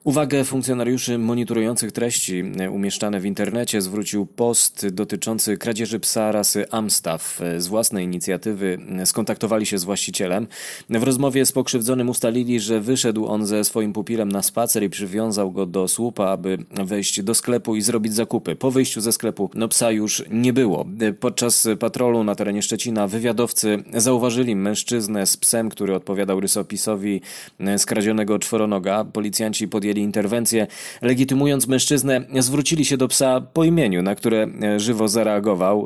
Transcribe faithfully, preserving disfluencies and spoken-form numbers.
Uwagę funkcjonariuszy monitorujących treści umieszczane w internecie zwrócił post dotyczący kradzieży psa rasy Amstaff. Z własnej inicjatywy skontaktowali się z właścicielem. W rozmowie z pokrzywdzonym ustalili, że wyszedł on ze swoim pupilem na spacer i przywiązał go do słupa, aby wejść do sklepu i zrobić zakupy. Po wyjściu ze sklepu no psa już nie było. Podczas patrolu na terenie Szczecina wywiadowcy zauważyli mężczyznę z psem, który odpowiadał rysopisowi skradzionego czworonoga. Policjanci podjęli interwencję. Legitymując mężczyznę, zwrócili się do psa po imieniu, na które żywo zareagował.